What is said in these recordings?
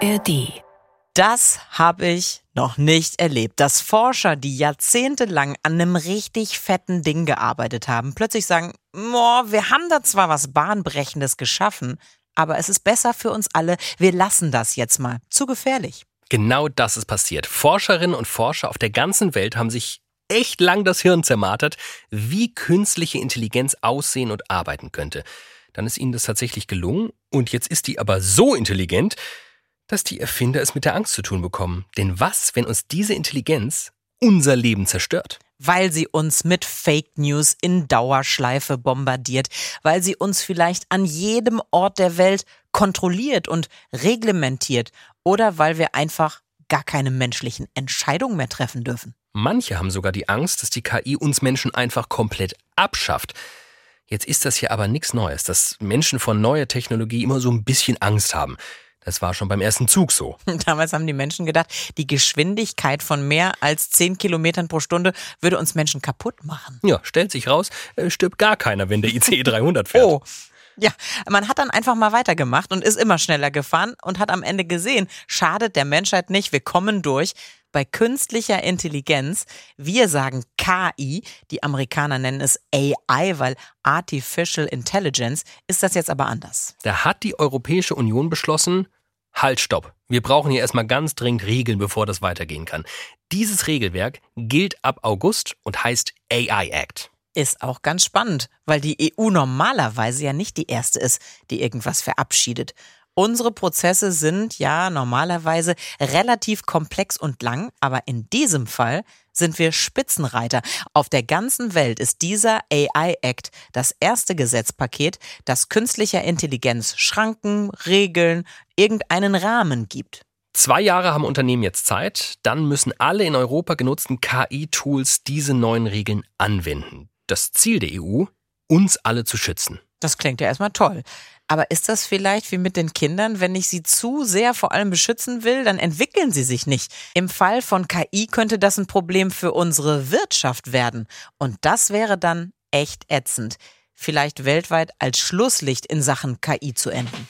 ARD. Das habe ich noch nicht erlebt, dass Forscher, die jahrzehntelang an einem richtig fetten Ding gearbeitet haben, plötzlich sagen, wir haben da zwar was Bahnbrechendes geschaffen, aber es ist besser für uns alle, wir lassen das jetzt mal. Zu gefährlich. Genau das ist passiert. Forscherinnen und Forscher auf der ganzen Welt haben sich echt lang das Hirn zermartert, wie künstliche Intelligenz aussehen und arbeiten könnte. Dann ist ihnen das tatsächlich gelungen und jetzt ist die aber so intelligent, dass die Erfinder es mit der Angst zu tun bekommen. Denn was, wenn uns diese Intelligenz unser Leben zerstört? Weil sie uns mit Fake News in Dauerschleife bombardiert, weil sie uns vielleicht an jedem Ort der Welt kontrolliert und reglementiert oder weil wir einfach gar keine menschlichen Entscheidungen mehr treffen dürfen. Manche haben sogar die Angst, dass die KI uns Menschen einfach komplett abschafft. Jetzt ist das hier aber nichts Neues, dass Menschen vor neuer Technologie immer so ein bisschen Angst haben. Das war schon beim ersten Zug so. Damals haben die Menschen gedacht, die Geschwindigkeit von mehr als 10 Kilometern pro Stunde würde uns Menschen kaputt machen. Ja, stellt sich raus, stirbt gar keiner, wenn der ICE 300 fährt. Oh. Ja, man hat dann einfach mal weitergemacht und ist immer schneller gefahren und hat am Ende gesehen, schadet der Menschheit nicht, wir kommen durch. Bei künstlicher Intelligenz, wir sagen KI, die Amerikaner nennen es AI, weil Artificial Intelligence, ist das jetzt aber anders. Da hat die Europäische Union beschlossen, halt, stopp. Wir brauchen hier erstmal ganz dringend Regeln, bevor das weitergehen kann. Dieses Regelwerk gilt ab August und heißt AI Act. Ist auch ganz spannend, weil die EU normalerweise ja nicht die erste ist, die irgendwas verabschiedet. Unsere Prozesse sind ja normalerweise relativ komplex und lang, aber in diesem Fall sind wir Spitzenreiter. Auf der ganzen Welt ist dieser AI Act das erste Gesetzpaket, das künstlicher Intelligenz Schranken, Regeln, irgendeinen Rahmen gibt. 2 Jahre haben Unternehmen jetzt Zeit, dann müssen alle in Europa genutzten KI-Tools diese neuen Regeln anwenden. Das Ziel der EU, uns alle zu schützen. Das klingt ja erstmal toll. Aber ist das vielleicht wie mit den Kindern, wenn ich sie zu sehr vor allem beschützen will, dann entwickeln sie sich nicht. Im Fall von KI könnte das ein Problem für unsere Wirtschaft werden. Und das wäre dann echt ätzend. Vielleicht weltweit als Schlusslicht in Sachen KI zu enden.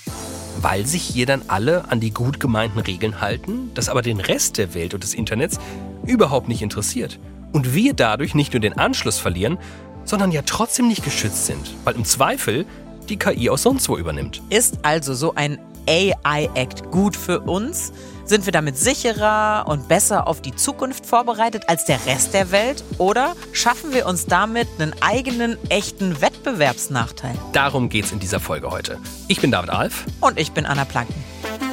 Weil sich hier dann alle an die gut gemeinten Regeln halten, das aber den Rest der Welt und des Internets überhaupt nicht interessiert. Und wir dadurch nicht nur den Anschluss verlieren, sondern ja trotzdem nicht geschützt sind, weil im Zweifel die KI auch sonst wo übernimmt. Ist also so ein AI-Act gut für uns? Sind wir damit sicherer und besser auf die Zukunft vorbereitet als der Rest der Welt? Oder schaffen wir uns damit einen eigenen, echten Wettbewerbsnachteil? Darum geht's in dieser Folge heute. Ich bin David Alf. Und ich bin Anna Planken.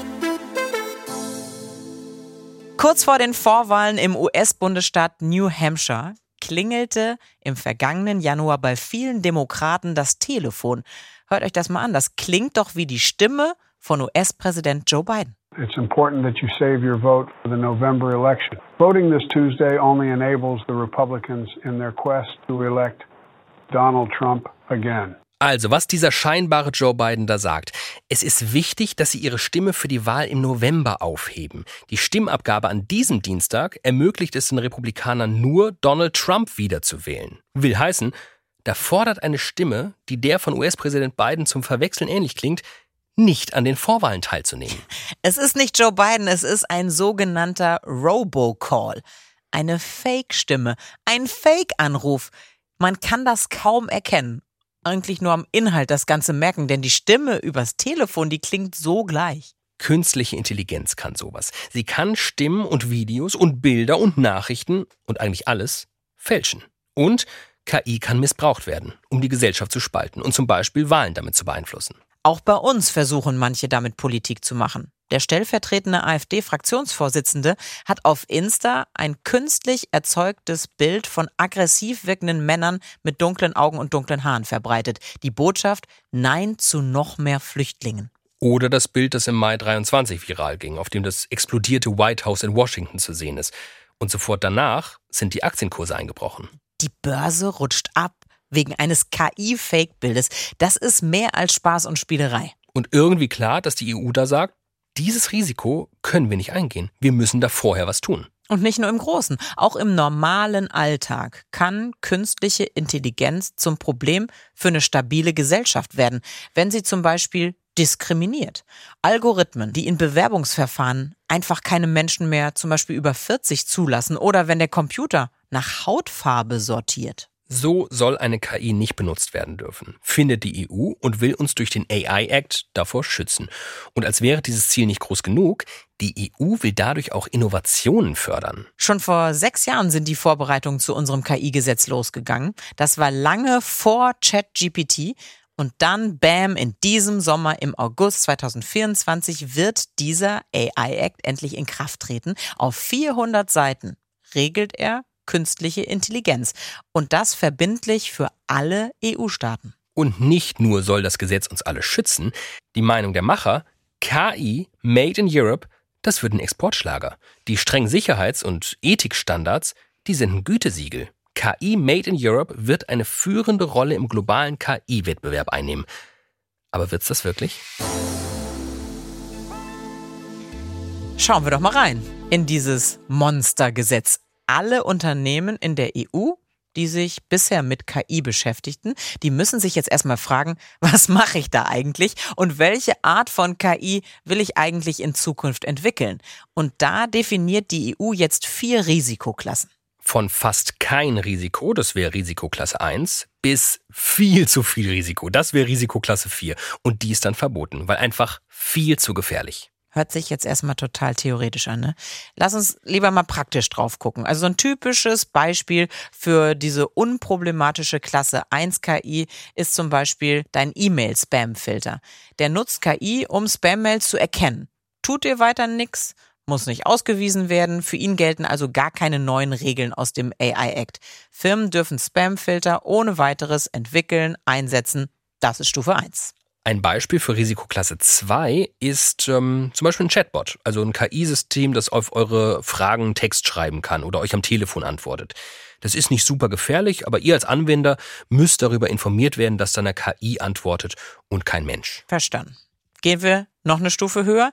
Kurz vor den Vorwahlen im US-Bundesstaat New Hampshire klingelte im vergangenen Januar bei vielen Demokraten das Telefon. Hört euch das mal an, das klingt doch wie die Stimme von US-Präsident Joe Biden. It's important that you save your vote for the November election. Voting this Tuesday only enables the Republicans in their quest to elect Donald Trump again. Also, was dieser scheinbare Joe Biden da sagt. Es ist wichtig, dass sie ihre Stimme für die Wahl im November aufheben. Die Stimmabgabe an diesem Dienstag ermöglicht es den Republikanern nur, Donald Trump wiederzuwählen. Will heißen, da fordert eine Stimme, die der von US-Präsident Biden zum Verwechseln ähnlich klingt, nicht an den Vorwahlen teilzunehmen. Es ist nicht Joe Biden, es ist ein sogenannter Robocall. Eine Fake-Stimme, ein Fake-Anruf. Man kann das kaum erkennen. Eigentlich nur am Inhalt das Ganze merken, denn die Stimme übers Telefon, die klingt so gleich. Künstliche Intelligenz kann sowas. Sie kann Stimmen und Videos und Bilder und Nachrichten und eigentlich alles fälschen. Und KI kann missbraucht werden, um die Gesellschaft zu spalten und zum Beispiel Wahlen damit zu beeinflussen. Auch bei uns versuchen manche damit Politik zu machen. Der stellvertretende AfD-Fraktionsvorsitzende hat auf Insta ein künstlich erzeugtes Bild von aggressiv wirkenden Männern mit dunklen Augen und dunklen Haaren verbreitet. Die Botschaft: Nein zu noch mehr Flüchtlingen. Oder das Bild, das im Mai 23 viral ging, auf dem das explodierte White House in Washington zu sehen ist. Und sofort danach sind die Aktienkurse eingebrochen. Die Börse rutscht ab wegen eines KI-Fake-Bildes. Das ist mehr als Spaß und Spielerei. Und irgendwie klar, dass die EU da sagt, dieses Risiko können wir nicht eingehen. Wir müssen da vorher was tun. Und nicht nur im Großen, auch im normalen Alltag kann künstliche Intelligenz zum Problem für eine stabile Gesellschaft werden, wenn sie zum Beispiel diskriminiert. Algorithmen, die in Bewerbungsverfahren einfach keine Menschen mehr zum Beispiel über 40 zulassen oder wenn der Computer nach Hautfarbe sortiert. So soll eine KI nicht benutzt werden dürfen, findet die EU und will uns durch den AI Act davor schützen. Und als wäre dieses Ziel nicht groß genug, die EU will dadurch auch Innovationen fördern. Schon vor 6 Jahren sind die Vorbereitungen zu unserem KI-Gesetz losgegangen. Das war lange vor ChatGPT. Und dann, bam, in diesem Sommer im August 2024 wird dieser AI Act endlich in Kraft treten. Auf 400 Seiten regelt er künstliche Intelligenz. Und das verbindlich für alle EU-Staaten. Und nicht nur soll das Gesetz uns alle schützen, die Meinung der Macher, KI made in Europe, das wird ein Exportschlager. Die strengen Sicherheits- und Ethikstandards, die sind ein Gütesiegel. KI made in Europe wird eine führende Rolle im globalen KI-Wettbewerb einnehmen. Aber wird's das wirklich? Schauen wir doch mal rein in dieses Monstergesetz. Alle Unternehmen in der EU, die sich bisher mit KI beschäftigten, die müssen sich jetzt erstmal fragen, was mache ich da eigentlich und welche Art von KI will ich eigentlich in Zukunft entwickeln? Und da definiert die EU jetzt 4 Risikoklassen. Von fast kein Risiko, das wäre Risikoklasse 1, bis viel zu viel Risiko, das wäre Risikoklasse 4. Und die ist dann verboten, weil einfach viel zu gefährlich. Hört sich jetzt erstmal total theoretisch an, ne? Lass uns lieber mal praktisch drauf gucken. Also so ein typisches Beispiel für diese unproblematische Klasse 1 KI ist zum Beispiel dein E-Mail-Spam-Filter. Der nutzt KI, um Spam-Mails zu erkennen. Tut dir weiter nichts, muss nicht ausgewiesen werden. Für ihn gelten also gar keine neuen Regeln aus dem AI Act. Firmen dürfen Spam-Filter ohne weiteres entwickeln, einsetzen. Das ist Stufe 1. Ein Beispiel für Risikoklasse 2 ist zum Beispiel ein Chatbot, also ein KI-System, das auf eure Fragen Text schreiben kann oder euch am Telefon antwortet. Das ist nicht super gefährlich, aber ihr als Anwender müsst darüber informiert werden, dass da eine KI antwortet und kein Mensch. Verstanden. Gehen wir noch eine Stufe höher.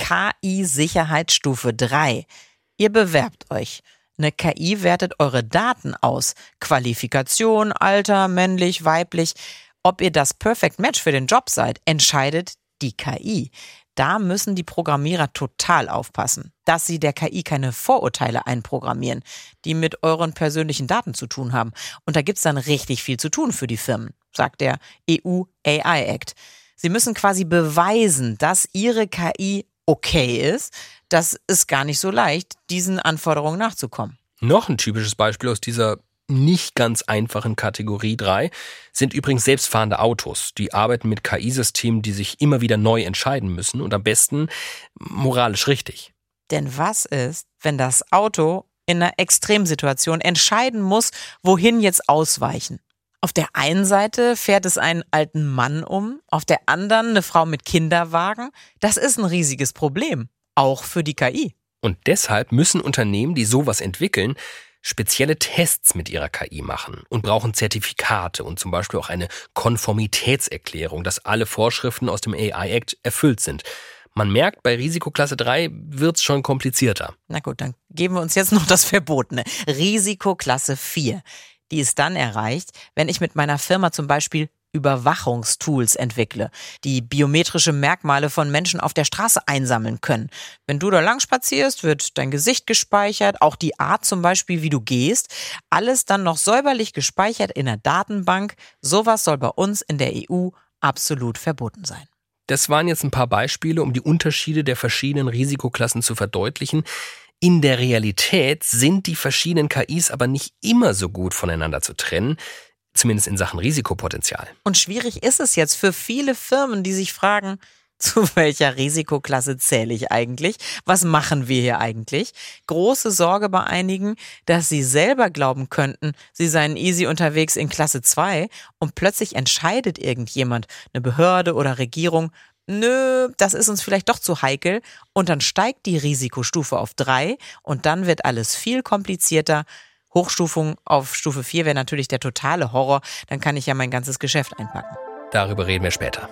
KI-Sicherheitsstufe 3. Ihr bewerbt euch. Eine KI wertet eure Daten aus. Qualifikation, Alter, männlich, weiblich. Ob ihr das Perfect Match für den Job seid, entscheidet die KI. Da müssen die Programmierer total aufpassen, dass sie der KI keine Vorurteile einprogrammieren, die mit euren persönlichen Daten zu tun haben. Und da gibt's dann richtig viel zu tun für die Firmen, sagt der EU AI Act. Sie müssen quasi beweisen, dass ihre KI okay ist. Das ist gar nicht so leicht, diesen Anforderungen nachzukommen. Noch ein typisches Beispiel aus dieser nicht ganz einfachen Kategorie 3 sind übrigens selbstfahrende Autos. Die arbeiten mit KI-Systemen, die sich immer wieder neu entscheiden müssen und am besten moralisch richtig. Denn was ist, wenn das Auto in einer Extremsituation entscheiden muss, wohin jetzt ausweichen? Auf der einen Seite fährt es einen alten Mann um, auf der anderen eine Frau mit Kinderwagen. Das ist ein riesiges Problem, auch für die KI. Und deshalb müssen Unternehmen, die sowas entwickeln, spezielle Tests mit ihrer KI machen und brauchen Zertifikate und zum Beispiel auch eine Konformitätserklärung, dass alle Vorschriften aus dem AI Act erfüllt sind. Man merkt, bei Risikoklasse 3 wird's schon komplizierter. Na gut, dann geben wir uns jetzt noch das Verbotene. Risikoklasse 4. Die ist dann erreicht, wenn ich mit meiner Firma zum Beispiel Überwachungstools entwickle, die biometrische Merkmale von Menschen auf der Straße einsammeln können. Wenn du da lang spazierst, wird dein Gesicht gespeichert, auch die Art zum Beispiel, wie du gehst. Alles dann noch säuberlich gespeichert in der Datenbank. Sowas soll bei uns in der EU absolut verboten sein. Das waren jetzt ein paar Beispiele, um die Unterschiede der verschiedenen Risikoklassen zu verdeutlichen. In der Realität sind die verschiedenen KIs aber nicht immer so gut voneinander zu trennen. Zumindest in Sachen Risikopotenzial. Und schwierig ist es jetzt für viele Firmen, die sich fragen, zu welcher Risikoklasse zähle ich eigentlich? Was machen wir hier eigentlich? Große Sorge bei einigen, dass sie selber glauben könnten, sie seien easy unterwegs in Klasse 2 und plötzlich entscheidet irgendjemand, eine Behörde oder Regierung, nö, das ist uns vielleicht doch zu heikel und dann steigt die Risikostufe auf 3 und dann wird alles viel komplizierter. Hochstufung auf Stufe 4 wäre natürlich der totale Horror. Dann kann ich ja mein ganzes Geschäft einpacken. Darüber reden wir später.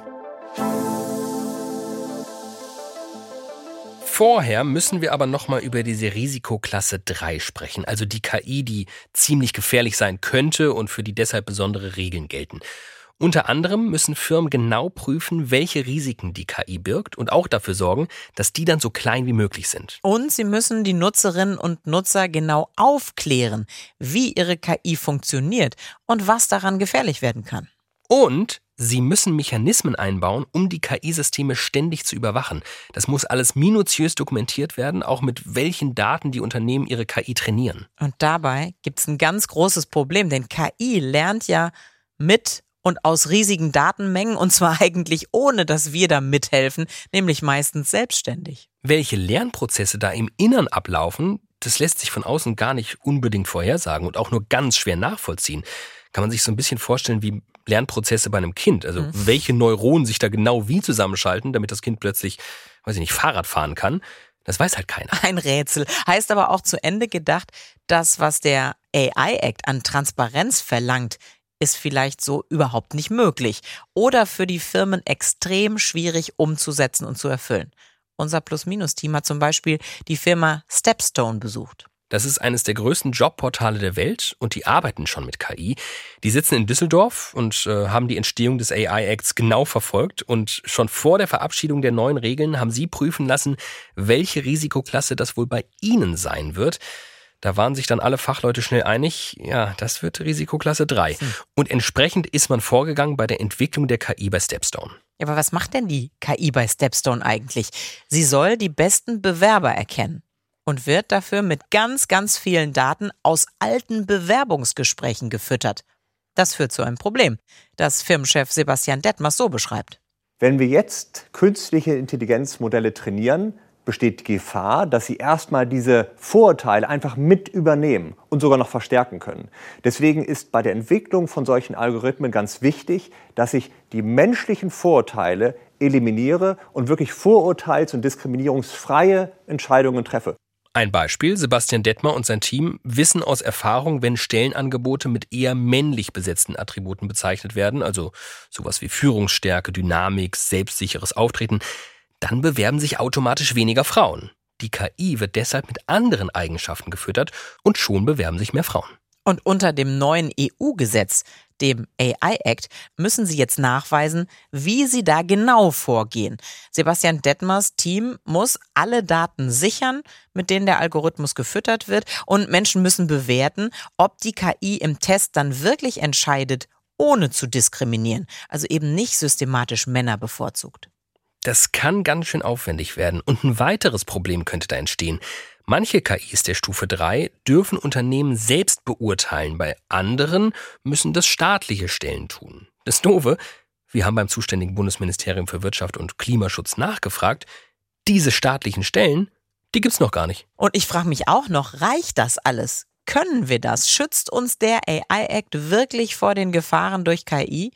Vorher müssen wir aber nochmal über diese Risikoklasse 3 sprechen. Also die KI, die ziemlich gefährlich sein könnte und für die deshalb besondere Regeln gelten. Unter anderem müssen Firmen genau prüfen, welche Risiken die KI birgt und auch dafür sorgen, dass die dann so klein wie möglich sind. Und sie müssen die Nutzerinnen und Nutzer genau aufklären, wie ihre KI funktioniert und was daran gefährlich werden kann. Und sie müssen Mechanismen einbauen, um die KI-Systeme ständig zu überwachen. Das muss alles minutiös dokumentiert werden, auch mit welchen Daten die Unternehmen ihre KI trainieren. Und dabei gibt es ein ganz großes Problem, denn KI lernt ja mit und aus riesigen Datenmengen, und zwar eigentlich ohne, dass wir da mithelfen, nämlich meistens selbstständig. Welche Lernprozesse da im Innern ablaufen, das lässt sich von außen gar nicht unbedingt vorhersagen und auch nur ganz schwer nachvollziehen. Kann man sich so ein bisschen vorstellen wie Lernprozesse bei einem Kind. Also welche Neuronen sich da genau wie zusammenschalten, damit das Kind plötzlich, weiß ich nicht, Fahrrad fahren kann, das weiß halt keiner. Ein Rätsel. Heißt aber auch zu Ende gedacht, das, was der AI-Act an Transparenz verlangt, ist vielleicht so überhaupt nicht möglich oder für die Firmen extrem schwierig umzusetzen und zu erfüllen. Unser Plus-Minus-Team hat zum Beispiel die Firma Stepstone besucht. Das ist eines der größten Jobportale der Welt und die arbeiten schon mit KI. Die sitzen in Düsseldorf und haben die Entstehung des AI-Acts genau verfolgt. Und schon vor der Verabschiedung der neuen Regeln haben sie prüfen lassen, welche Risikoklasse das wohl bei ihnen sein wird. Da waren sich dann alle Fachleute schnell einig, ja, das wird Risikoklasse 3. Und entsprechend ist man vorgegangen bei der Entwicklung der KI bei Stepstone. Ja, aber was macht denn die KI bei Stepstone eigentlich? Sie soll die besten Bewerber erkennen und wird dafür mit ganz, ganz vielen Daten aus alten Bewerbungsgesprächen gefüttert. Das führt zu einem Problem, das Firmenchef Sebastian Detmers so beschreibt. Wenn wir jetzt künstliche Intelligenzmodelle trainieren, besteht die Gefahr, dass sie erstmal diese Vorurteile einfach mit übernehmen und sogar noch verstärken können. Deswegen ist bei der Entwicklung von solchen Algorithmen ganz wichtig, dass ich die menschlichen Vorurteile eliminiere und wirklich vorurteils- und diskriminierungsfreie Entscheidungen treffe. Ein Beispiel, Sebastian Detmer und sein Team wissen aus Erfahrung, wenn Stellenangebote mit eher männlich besetzten Attributen bezeichnet werden, also sowas wie Führungsstärke, Dynamik, selbstsicheres Auftreten, dann bewerben sich automatisch weniger Frauen. Die KI wird deshalb mit anderen Eigenschaften gefüttert und schon bewerben sich mehr Frauen. Und unter dem neuen EU-Gesetz, dem AI-Act, müssen sie jetzt nachweisen, wie sie da genau vorgehen. Sebastian Detmers Team muss alle Daten sichern, mit denen der Algorithmus gefüttert wird, und Menschen müssen bewerten, ob die KI im Test dann wirklich entscheidet, ohne zu diskriminieren, also eben nicht systematisch Männer bevorzugt. Das kann ganz schön aufwendig werden und ein weiteres Problem könnte da entstehen. Manche KIs der Stufe 3 dürfen Unternehmen selbst beurteilen, bei anderen müssen das staatliche Stellen tun. Das Doofe, wir haben beim zuständigen Bundesministerium für Wirtschaft und Klimaschutz nachgefragt, diese staatlichen Stellen, die gibt's noch gar nicht. Und ich frage mich auch noch, reicht das alles? Können wir das? Schützt uns der AI-Act wirklich vor den Gefahren durch KI?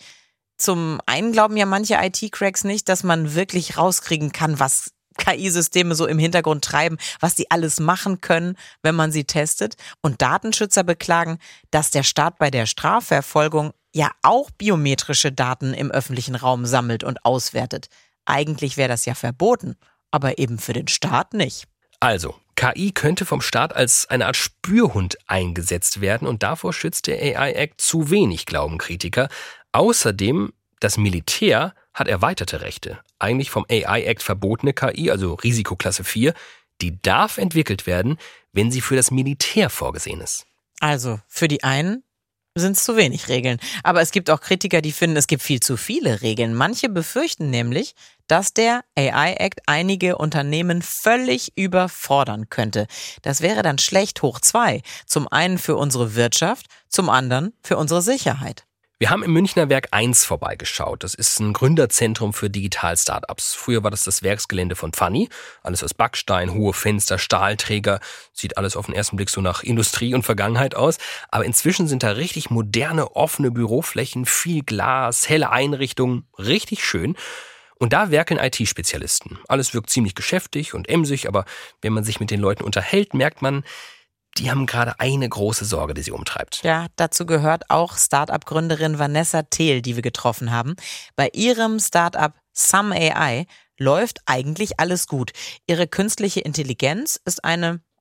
Zum einen glauben ja manche IT-Cracks nicht, dass man wirklich rauskriegen kann, was KI-Systeme so im Hintergrund treiben, was die alles machen können, wenn man sie testet. Und Datenschützer beklagen, dass der Staat bei der Strafverfolgung ja auch biometrische Daten im öffentlichen Raum sammelt und auswertet. Eigentlich wäre das ja verboten, aber eben für den Staat nicht. Also, KI könnte vom Staat als eine Art Spürhund eingesetzt werden und davor schützt der AI-Act zu wenig, glauben Kritiker. Außerdem, das Militär hat erweiterte Rechte. Eigentlich vom AI-Act verbotene KI, also Risikoklasse 4, die darf entwickelt werden, wenn sie für das Militär vorgesehen ist. Also, für die einen sind es zu wenig Regeln. Aber es gibt auch Kritiker, die finden, es gibt viel zu viele Regeln. Manche befürchten nämlich, dass der AI-Act einige Unternehmen völlig überfordern könnte. Das wäre dann schlecht hoch 2. Zum einen für unsere Wirtschaft, zum anderen für unsere Sicherheit. Wir haben im Münchner Werk 1 vorbeigeschaut. Das ist ein Gründerzentrum für Digital-Startups. Früher war das Werksgelände von Funny. Alles aus Backstein, hohe Fenster, Stahlträger. Sieht alles auf den ersten Blick so nach Industrie und Vergangenheit aus. Aber inzwischen sind da richtig moderne, offene Büroflächen, viel Glas, helle Einrichtungen. Richtig schön. Und da werkeln IT-Spezialisten. Alles wirkt ziemlich geschäftig und emsig, aber wenn man sich mit den Leuten unterhält, merkt man, die haben gerade eine große Sorge, die sie umtreibt. Ja, dazu gehört auch Start-up-Gründerin Vanessa Thiel, die wir getroffen haben. Bei ihrem Start-up Some AI läuft eigentlich alles gut. Ihre künstliche Intelligenz ist eine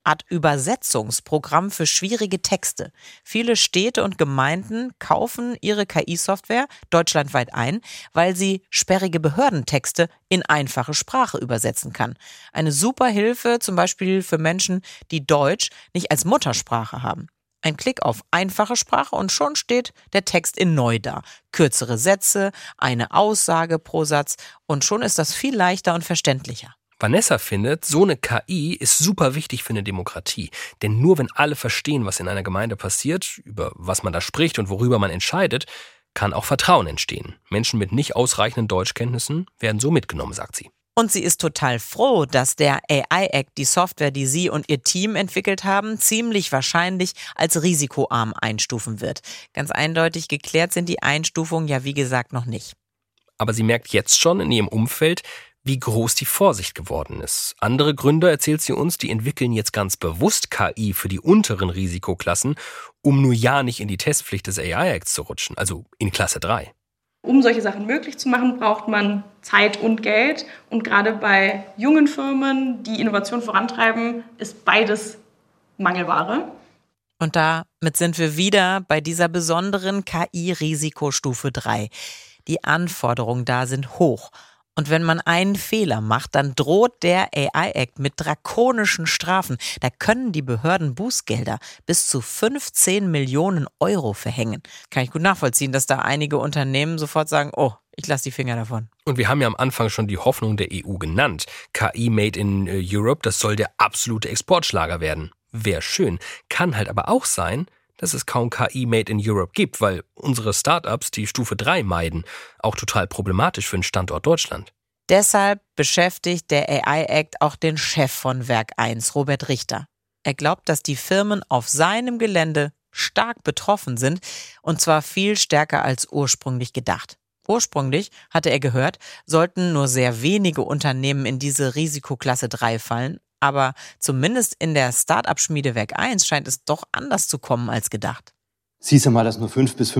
Art Übersetzungsprogramm für schwierige Texte. Viele Städte und Gemeinden kaufen ihre KI-Software deutschlandweit ein, weil sie sperrige Behördentexte in einfache Sprache übersetzen kann. Eine super Hilfe zum Beispiel für Menschen, die Deutsch nicht als Muttersprache haben. Ein Klick auf einfache Sprache und schon steht der Text in neu da. Kürzere Sätze, eine Aussage pro Satz und schon ist das viel leichter und verständlicher. Vanessa findet, so eine KI ist super wichtig für eine Demokratie. Denn nur wenn alle verstehen, was in einer Gemeinde passiert, über was man da spricht und worüber man entscheidet, kann auch Vertrauen entstehen. Menschen mit nicht ausreichenden Deutschkenntnissen werden so mitgenommen, sagt sie. Und sie ist total froh, dass der AI-Act die Software, die sie und ihr Team entwickelt haben, ziemlich wahrscheinlich als risikoarm einstufen wird. Ganz eindeutig geklärt sind die Einstufungen ja wie gesagt noch nicht. Aber sie merkt jetzt schon in ihrem Umfeld, wie groß die Vorsicht geworden ist. Andere Gründer, erzählt sie uns, die entwickeln jetzt ganz bewusst KI für die unteren Risikoklassen, um nur ja nicht in die Testpflicht des AI-Acts zu rutschen, also in Klasse 3. Um solche Sachen möglich zu machen, braucht man Zeit und Geld. Und gerade bei jungen Firmen, die Innovation vorantreiben, ist beides Mangelware. Und damit sind wir wieder bei dieser besonderen KI-Risikostufe 3. Die Anforderungen da sind hoch. Und wenn man einen Fehler macht, dann droht der AI-Act mit drakonischen Strafen. Da können die Behörden Bußgelder bis zu 15 Millionen Euro verhängen. Kann ich gut nachvollziehen, dass da einige Unternehmen sofort sagen, oh, ich lasse die Finger davon. Und wir haben ja am Anfang schon die Hoffnung der EU genannt. KI Made in Europe, das soll der absolute Exportschlager werden. Wäre schön. Kann halt aber auch sein, dass es kaum KI Made in Europe gibt, weil unsere Startups die Stufe 3 meiden. Auch total problematisch für den Standort Deutschland. Deshalb beschäftigt der AI-Act auch den Chef von Werk 1, Robert Richter. Er glaubt, dass die Firmen auf seinem Gelände stark betroffen sind, und zwar viel stärker als ursprünglich gedacht. Ursprünglich, hatte er gehört, sollten nur sehr wenige Unternehmen in diese Risikoklasse 3 fallen, aber zumindest in der Start-up-Schmiede Werk 1 scheint es doch anders zu kommen als gedacht. Es hieß ja mal, dass nur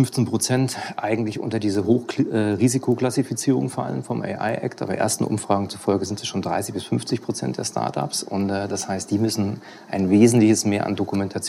5-15% eigentlich unter diese Hochrisikoklassifizierung fallen vom AI-Act, aber ersten Umfragen zufolge sind es schon 30-50% der Startups und das heißt, die müssen ein Wesentliches mehr an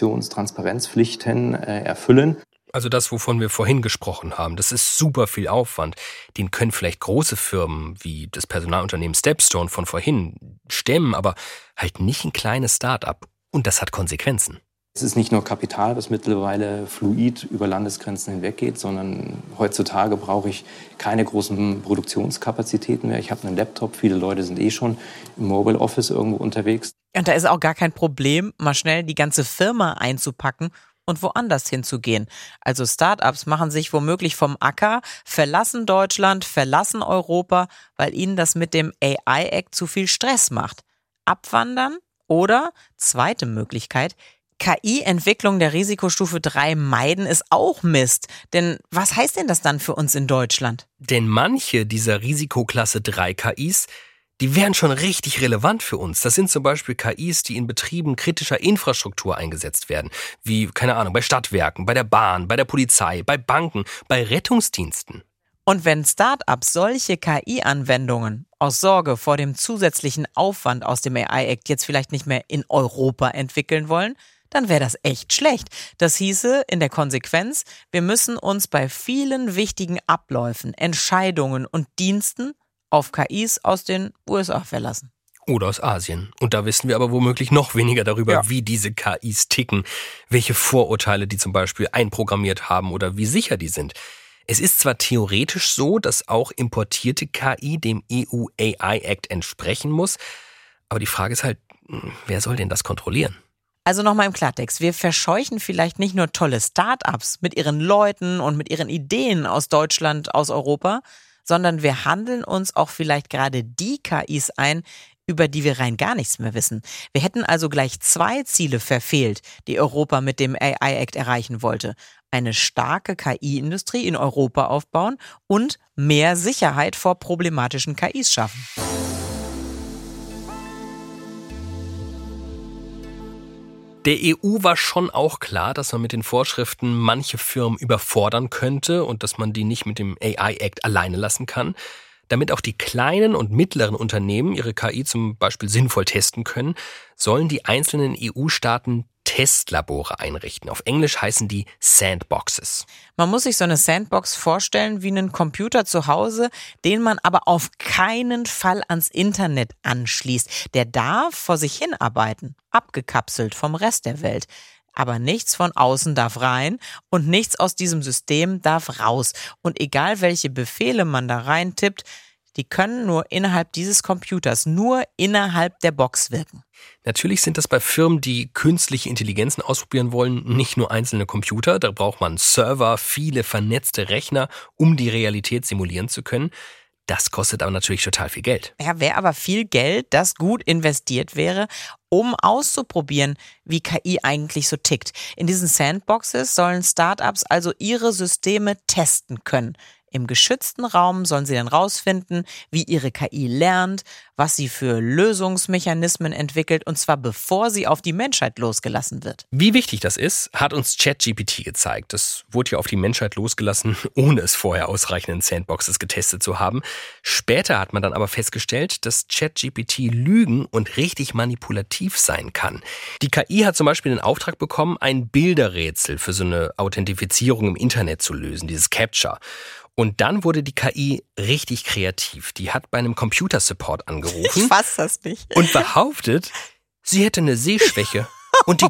Transparenzpflichten erfüllen. Also das, wovon wir vorhin gesprochen haben, das ist super viel Aufwand. Den können vielleicht große Firmen wie das Personalunternehmen Stepstone von vorhin stemmen, aber halt nicht ein kleines Start-up. Und das hat Konsequenzen. Es ist nicht nur Kapital, was mittlerweile fluid über Landesgrenzen hinweggeht, sondern heutzutage brauche ich keine großen Produktionskapazitäten mehr. Ich habe einen Laptop, viele Leute sind schon im Mobile Office irgendwo unterwegs. Und da ist auch gar kein Problem, mal schnell die ganze Firma einzupacken und woanders hinzugehen. Also Startups machen sich womöglich vom Acker, verlassen Deutschland, verlassen Europa, weil ihnen das mit dem AI-Act zu viel Stress macht. Abwandern oder, zweite Möglichkeit, KI-Entwicklung der Risikostufe 3 meiden ist auch Mist. Denn was heißt denn das dann für uns in Deutschland? Denn manche dieser Risikoklasse 3 KIs, die wären schon richtig relevant für uns. Das sind zum Beispiel KIs, die in Betrieben kritischer Infrastruktur eingesetzt werden. Wie, keine Ahnung, bei Stadtwerken, bei der Bahn, bei der Polizei, bei Banken, bei Rettungsdiensten. Und wenn Start-ups solche KI-Anwendungen aus Sorge vor dem zusätzlichen Aufwand aus dem AI-Act jetzt vielleicht nicht mehr in Europa entwickeln wollen, dann wäre das echt schlecht. Das hieße in der Konsequenz, wir müssen uns bei vielen wichtigen Abläufen, Entscheidungen und Diensten auf KIs aus den USA verlassen. Oder aus Asien. Und da wissen wir aber womöglich noch weniger darüber, wie diese KIs ticken, welche Vorurteile die zum Beispiel einprogrammiert haben oder wie sicher die sind. Es ist zwar theoretisch so, dass auch importierte KI dem EU-AI-Act entsprechen muss, aber die Frage ist halt, wer soll denn das kontrollieren? Also nochmal im Klartext, wir verscheuchen vielleicht nicht nur tolle Start-ups mit ihren Leuten und mit ihren Ideen aus Deutschland, aus Europa, sondern wir handeln uns auch vielleicht gerade die KIs ein, über die wir rein gar nichts mehr wissen. Wir hätten also gleich 2 Ziele verfehlt, die Europa mit dem AI-Act erreichen wollte. Eine starke KI-Industrie in Europa aufbauen und mehr Sicherheit vor problematischen KIs schaffen. Der EU war schon auch klar, dass man mit den Vorschriften manche Firmen überfordern könnte und dass man die nicht mit dem AI-Act alleine lassen kann. Damit auch die kleinen und mittleren Unternehmen ihre KI zum Beispiel sinnvoll testen können, sollen die einzelnen EU-Staaten Testlabore einrichten. Auf Englisch heißen die Sandboxes. Man muss sich so eine Sandbox vorstellen wie einen Computer zu Hause, den man aber auf keinen Fall ans Internet anschließt. Der darf vor sich hin arbeiten, abgekapselt vom Rest der Welt. Aber nichts von außen darf rein und nichts aus diesem System darf raus. Und egal welche Befehle man da rein tippt, die können nur innerhalb dieses Computers, nur innerhalb der Box wirken. Natürlich sind das bei Firmen, die künstliche Intelligenzen ausprobieren wollen, nicht nur einzelne Computer. Da braucht man Server, viele vernetzte Rechner, um die Realität simulieren zu können. Das kostet aber natürlich total viel Geld. Ja, wäre aber viel Geld, das gut investiert wäre, um auszuprobieren, wie KI eigentlich so tickt. In diesen Sandboxes sollen Startups also ihre Systeme testen können. Im geschützten Raum sollen sie dann rausfinden, wie ihre KI lernt, was sie für Lösungsmechanismen entwickelt, und zwar bevor sie auf die Menschheit losgelassen wird. Wie wichtig das ist, hat uns ChatGPT gezeigt. Das wurde ja auf die Menschheit losgelassen, ohne es vorher ausreichend in Sandboxes getestet zu haben. Später hat man dann aber festgestellt, dass ChatGPT lügen und richtig manipulativ sein kann. Die KI hat zum Beispiel den Auftrag bekommen, ein Bilderrätsel für so eine Authentifizierung im Internet zu lösen, dieses CAPTCHA. Und dann wurde die KI richtig kreativ. Die hat bei einem Computersupport angerufen. Ich fass das nicht. Und behauptet, sie hätte eine Sehschwäche. Und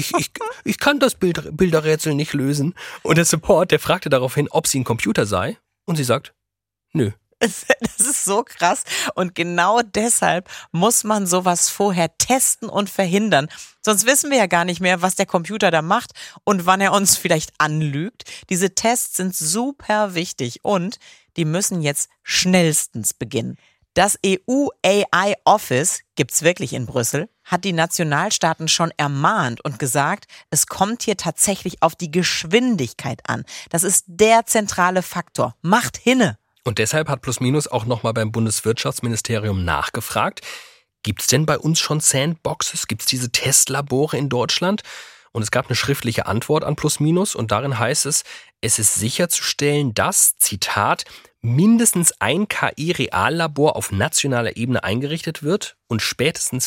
ich kann das Bilderrätsel nicht lösen. Und der Support, der fragte daraufhin, ob sie ein Computer sei. Und sie sagt, nö. Das ist so krass. Und genau deshalb muss man sowas vorher testen und verhindern. Sonst wissen wir ja gar nicht mehr, was der Computer da macht und wann er uns vielleicht anlügt. Diese Tests sind super wichtig und die müssen jetzt schnellstens beginnen. Das EU-AI-Office, gibt's wirklich in Brüssel, hat die Nationalstaaten schon ermahnt und gesagt, es kommt hier tatsächlich auf die Geschwindigkeit an. Das ist der zentrale Faktor. Macht hinne! Und deshalb hat Plus Minus auch nochmal beim Bundeswirtschaftsministerium nachgefragt, gibt es denn bei uns schon Sandboxes? Gibt es diese Testlabore in Deutschland? Und es gab eine schriftliche Antwort an Plus Minus und darin heißt es ist sicherzustellen, dass, Zitat, mindestens ein KI-Reallabor auf nationaler Ebene eingerichtet wird und spätestens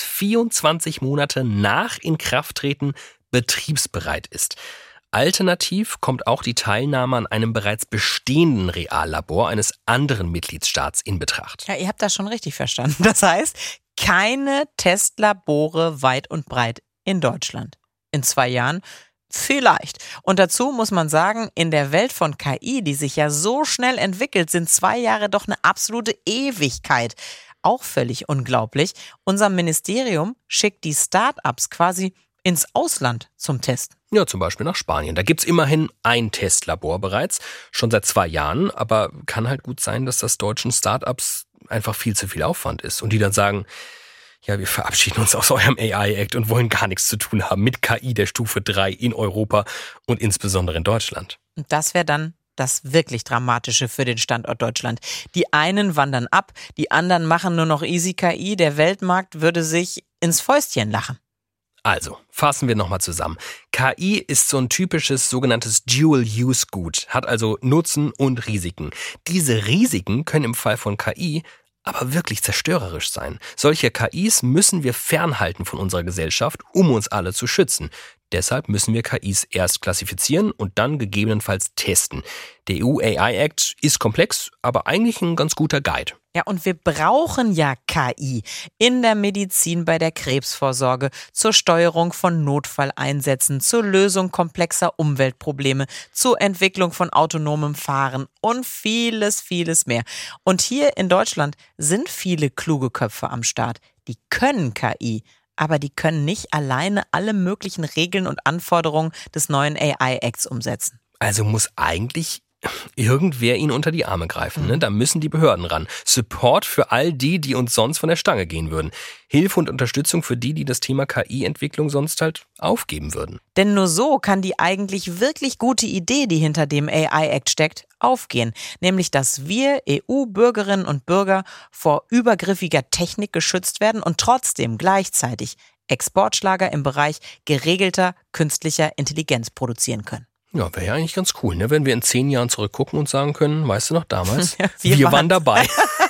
24 Monate nach Inkrafttreten betriebsbereit ist. Alternativ kommt auch die Teilnahme an einem bereits bestehenden Reallabor eines anderen Mitgliedstaats in Betracht. Ja, ihr habt das schon richtig verstanden. Das heißt, keine Testlabore weit und breit in Deutschland. In 2 Jahren vielleicht. Und dazu muss man sagen, in der Welt von KI, die sich ja so schnell entwickelt, sind 2 Jahre doch eine absolute Ewigkeit. Auch völlig unglaublich. Unser Ministerium schickt die Start-ups quasi ins Ausland zum Testen. Ja, zum Beispiel nach Spanien. Da gibt's immerhin ein Testlabor bereits, schon seit 2 Jahren. Aber kann halt gut sein, dass das deutschen Startups einfach viel zu viel Aufwand ist. Und die dann sagen, ja, wir verabschieden uns aus eurem AI-Act und wollen gar nichts zu tun haben mit KI der Stufe 3 in Europa und insbesondere in Deutschland. Und das wäre dann das wirklich Dramatische für den Standort Deutschland. Die einen wandern ab, die anderen machen nur noch easy KI. Der Weltmarkt würde sich ins Fäustchen lachen. Also, fassen wir nochmal zusammen. KI ist so ein typisches sogenanntes Dual-Use-Gut, hat also Nutzen und Risiken. Diese Risiken können im Fall von KI aber wirklich zerstörerisch sein. Solche KIs müssen wir fernhalten von unserer Gesellschaft, um uns alle zu schützen. Deshalb müssen wir KIs erst klassifizieren und dann gegebenenfalls testen. Der EU-AI-Act ist komplex, aber eigentlich ein ganz guter Guide. Ja, und wir brauchen ja KI in der Medizin, bei der Krebsvorsorge, zur Steuerung von Notfalleinsätzen, zur Lösung komplexer Umweltprobleme, zur Entwicklung von autonomem Fahren und vieles, vieles mehr. Und hier in Deutschland sind viele kluge Köpfe am Start. Die können KI, aber die können nicht alleine alle möglichen Regeln und Anforderungen des neuen AI-Acts umsetzen. Also muss eigentlich irgendwer ihnen unter die Arme greifen. Ne? Da müssen die Behörden ran. Support für all die, die uns sonst von der Stange gehen würden. Hilfe und Unterstützung für die, die das Thema KI-Entwicklung sonst halt aufgeben würden. Denn nur so kann die eigentlich wirklich gute Idee, die hinter dem AI-Act steckt, aufgehen. Nämlich, dass wir EU-Bürgerinnen und Bürger vor übergriffiger Technik geschützt werden und trotzdem gleichzeitig Exportschlager im Bereich geregelter künstlicher Intelligenz produzieren können. Ja, wäre ja eigentlich ganz cool, ne? Wenn wir in 10 Jahren zurückgucken und sagen können, weißt du noch damals, Ja, wir waren dabei.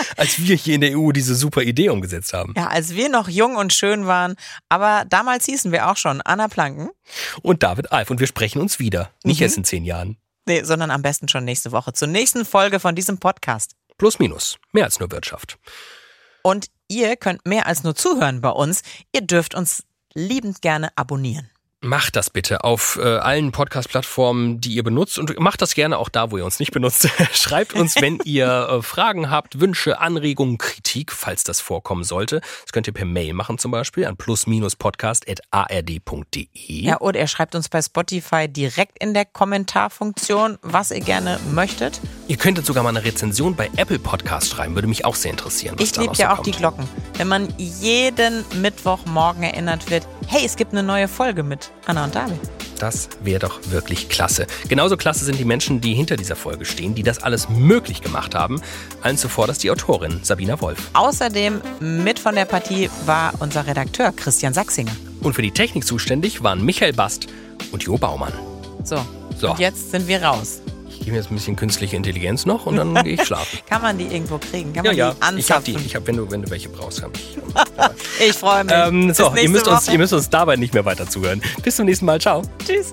Als wir hier in der EU diese super Idee umgesetzt haben. Ja, als wir noch jung und schön waren. Aber damals hießen wir auch schon Anna Planken. Und David Alf. Und wir sprechen uns wieder. Nicht erst in 10 Jahren. Nee, sondern am besten schon nächste Woche. Zur nächsten Folge von diesem Podcast. Plus minus. Mehr als nur Wirtschaft. Und ihr könnt mehr als nur zuhören bei uns. Ihr dürft uns liebend gerne abonnieren. Macht das bitte auf allen Podcast-Plattformen, die ihr benutzt, und macht das gerne auch da, wo ihr uns nicht benutzt. Schreibt uns, wenn ihr Fragen habt, Wünsche, Anregungen, Kritik, falls das vorkommen sollte. Das könnt ihr per Mail machen zum Beispiel an plus-podcast@ard.de. Ja, oder ihr schreibt uns bei Spotify direkt in der Kommentarfunktion, was ihr gerne möchtet. Ihr könntet sogar mal eine Rezension bei Apple Podcast schreiben, würde mich auch sehr interessieren. Ich liebe ja auch die Glocken. Wenn man jeden Mittwochmorgen erinnert wird, hey, es gibt eine neue Folge mit Anna und David. Das wäre doch wirklich klasse. Genauso klasse sind die Menschen, die hinter dieser Folge stehen, die das alles möglich gemacht haben. Allen zuvor das die Autorin Sabina Wolf. Außerdem mit von der Partie war unser Redakteur Christian Sachsinger. Und für die Technik zuständig waren Michael Bast und Jo Baumann. So. Und jetzt sind wir raus. Ich gebe mir jetzt ein bisschen künstliche Intelligenz noch und dann gehe ich schlafen. Kann man die irgendwo kriegen? Kann Ja, man die anzapfen? Ich habe, wenn du welche brauchst, habe ich. Ich freue mich. Ihr müsst uns dabei nicht mehr weiter zuhören. Bis zum nächsten Mal. Ciao. Tschüss.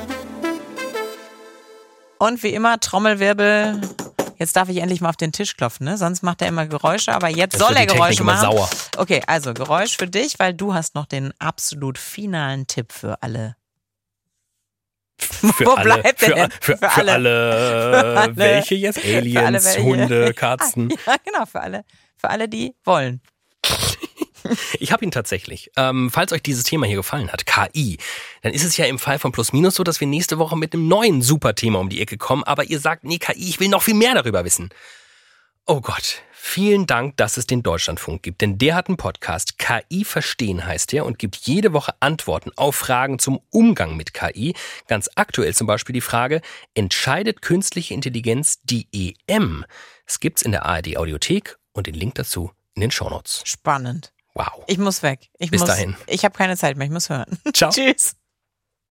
Und wie immer, Trommelwirbel. Jetzt darf ich endlich mal auf den Tisch klopfen, ne? Sonst macht er immer Geräusche, aber jetzt soll er Geräusche machen. Sauer. Okay, also Geräusch für dich, weil du hast noch den absolut finalen Tipp für alle. Für alle. Welche jetzt? Aliens, Hunde, Katzen. Ja, genau, für alle, die wollen. Ich habe ihn tatsächlich. Falls euch dieses Thema hier gefallen hat, KI, dann ist es ja im Fall von Plus Minus so, dass wir nächste Woche mit einem neuen Superthema um die Ecke kommen, aber ihr sagt, nee, KI, ich will noch viel mehr darüber wissen. Oh Gott, vielen Dank, dass es den Deutschlandfunk gibt, denn der hat einen Podcast, KI verstehen heißt der, und gibt jede Woche Antworten auf Fragen zum Umgang mit KI. Ganz aktuell zum Beispiel die Frage, entscheidet künstliche Intelligenz die EM? Das gibt's in der ARD Audiothek und den Link dazu in den Shownotes. Spannend. Wow. Ich muss weg. Bis dahin. Ich habe keine Zeit mehr, ich muss hören. Ciao. Tschüss.